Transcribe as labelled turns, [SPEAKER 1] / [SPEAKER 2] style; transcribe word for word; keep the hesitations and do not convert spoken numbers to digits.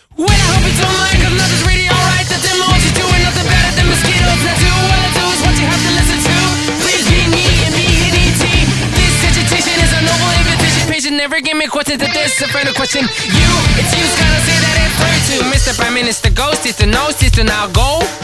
[SPEAKER 1] Well, I hope you don't mind, cause nothing's really alright. The demo what you're doing, nothing better than mosquitoes. Now do what I do is what you have to listen to. Please be me and be N E T. This agitation is a noble invitation. Patient, never give me questions that this a final question. You, it's you, kinda say that it's third to Mister Prime Minister Ghost, it's the nose, it's the now go.